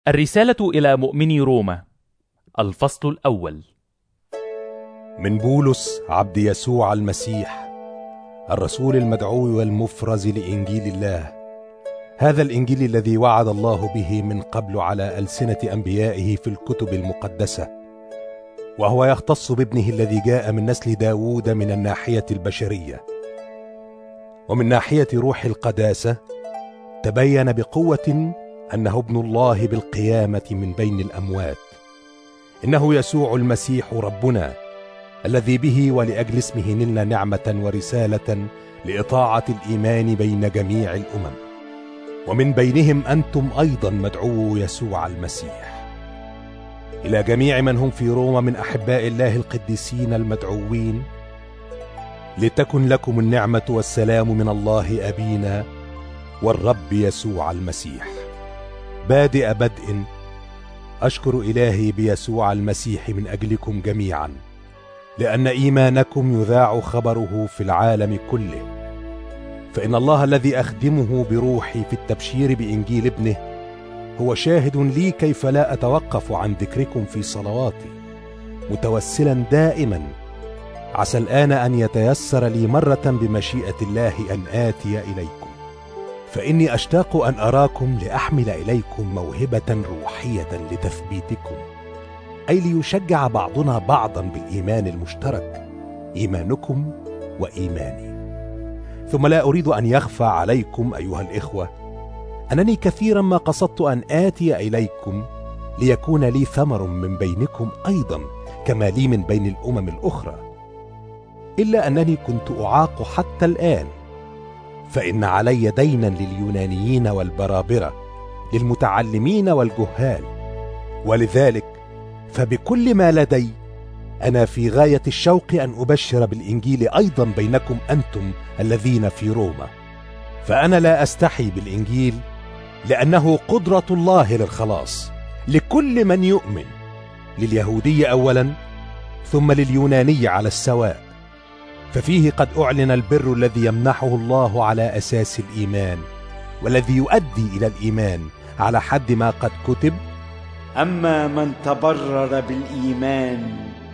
الرسالة إلى مؤمني روما، الفصل الأول. من بولس عبد يسوع المسيح، الرسول المدعو والمفرز لإنجيل الله، هذا الإنجيل الذي وعد الله به من قبل على ألسنة أنبيائه في الكتب المقدسة، وهو يختص بابنه الذي جاء من نسل داود من الناحية البشرية، ومن ناحية روح القداسة تبين بقوة أنه ابن الله بالقيامة من بين الأموات، إنه يسوع المسيح ربنا، الذي به ولأجل اسمه نلنا نعمة ورسالة لإطاعة الإيمان بين جميع الأمم، ومن بينهم أنتم أيضا مدعو يسوع المسيح. إلى جميع من هم في روما من أحباء الله القديسين المدعوين، لتكن لكم النعمة والسلام من الله أبينا والرب يسوع المسيح. بادئ بدء أشكر إلهي بيسوع المسيح من أجلكم جميعا، لأن إيمانكم يذاع خبره في العالم كله، فإن الله الذي أخدمه بروحي في التبشير بإنجيل ابنه هو شاهد لي كيف لا أتوقف عن ذكركم في صلواتي، متوسلا دائما عسى الآن أن يتيسر لي مرة بمشيئة الله أن آتي إليكم، فإني أشتاق أن أراكم لأحمل إليكم موهبة روحية لتثبيتكم، أي ليشجع بعضنا بعضا بالإيمان المشترك، إيمانكم وإيماني. ثم لا أريد أن يخفى عليكم أيها الإخوة أنني كثيرا ما قصدت أن آتي إليكم ليكون لي ثمر من بينكم أيضا كما لي من بين الأمم الأخرى، إلا أنني كنت أعاق حتى الآن، فإن علي دينا لليونانيين والبرابرة، للمتعلمين والجهال، ولذلك فبكل ما لدي أنا في غاية الشوق أن أبشر بالإنجيل أيضا بينكم أنتم الذين في روما، فأنا لا أستحي بالإنجيل، لأنه قدرة الله للخلاص لكل من يؤمن، لليهودي أولا ثم لليوناني على السواء، ففيه قد أعلن البر الذي يمنحه الله على أساس الإيمان، والذي يؤدي إلى الإيمان على حد ما قد كتب: أما من تبرر بالإيمان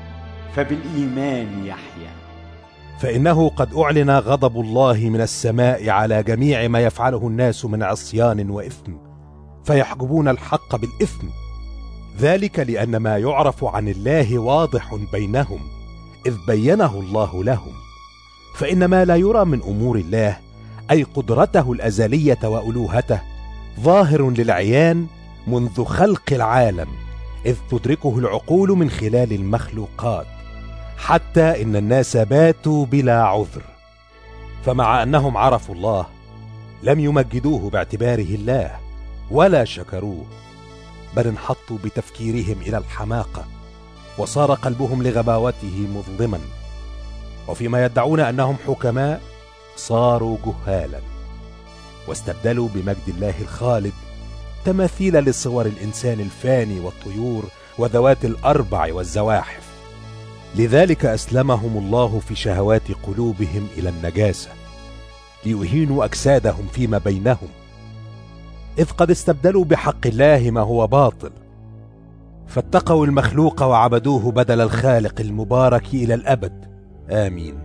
فبالإيمان يحيى. فإنه قد أعلن غضب الله من السماء على جميع ما يفعله الناس من عصيان وإثم، فيحجبون الحق بالإثم، ذلك لأن ما يعرف عن الله واضح بينهم، إذ بينه الله لهم. فإن ما لا يرى من أمور الله، أي قدرته الأزلية وألوهته، ظاهر للعيان منذ خلق العالم، إذ تدركه العقول من خلال المخلوقات، حتى إن الناس باتوا بلا عذر. فمع أنهم عرفوا الله لم يمجدوه باعتباره الله ولا شكروه، بل انحطوا بتفكيرهم إلى الحماقة، وصار قلبهم لغباوته مظلما، وفيما يدعون أنهم حكماء صاروا جهالا، واستبدلوا بمجد الله الخالد تماثيل لصور الإنسان الفاني والطيور وذوات الأربع والزواحف. لذلك أسلمهم الله في شهوات قلوبهم إلى النجاسة، ليهينوا أجسادهم فيما بينهم، إذ قد استبدلوا بحق الله ما هو باطل، فاتقوا المخلوق وعبدوه بدل الخالق المبارك إلى الأبد، آمين.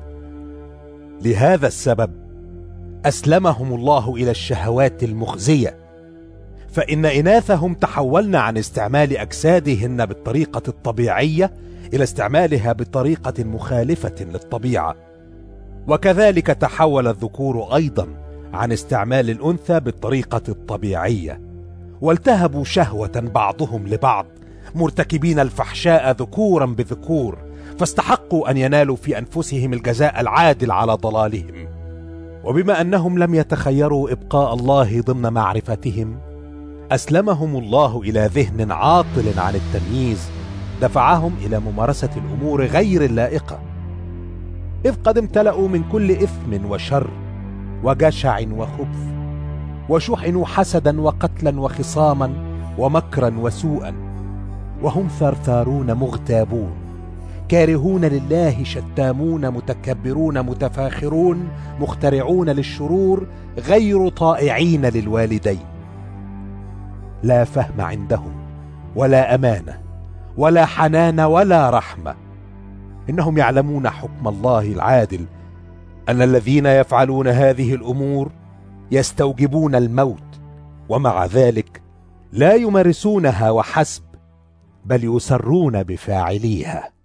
لهذا السبب أسلمهم الله إلى الشهوات المخزية، فإن إناثهم تحولن عن استعمال أجسادهن بالطريقة الطبيعية إلى استعمالها بطريقة مخالفة للطبيعة، وكذلك تحول الذكور أيضا عن استعمال الأنثى بالطريقة الطبيعية، والتهبوا شهوة بعضهم لبعض، مرتكبين الفحشاء ذكورا بذكور، فاستحقوا أن ينالوا في أنفسهم الجزاء العادل على ضلالهم. وبما أنهم لم يتخيروا إبقاء الله ضمن معرفتهم، أسلمهم الله إلى ذهن عاطل عن التمييز، دفعهم إلى ممارسة الأمور غير اللائقة، إذ قد امتلأوا من كل إثم وشر وجشع وخبث، وشحنوا حسدا وقتلا وخصاما ومكرا وسوءا، وهم ثرثارون مغتابون، كارهون لله، شتامون، متكبرون، متفاخرون، مخترعون للشرور، غير طائعين للوالدين، لا فهم عندهم، ولا أمانة ولا حنان ولا رحمة. إنهم يعلمون حكم الله العادل، أن الذين يفعلون هذه الأمور يستوجبون الموت، ومع ذلك لا يمارسونها وحسب، بل يسرون بفاعليها.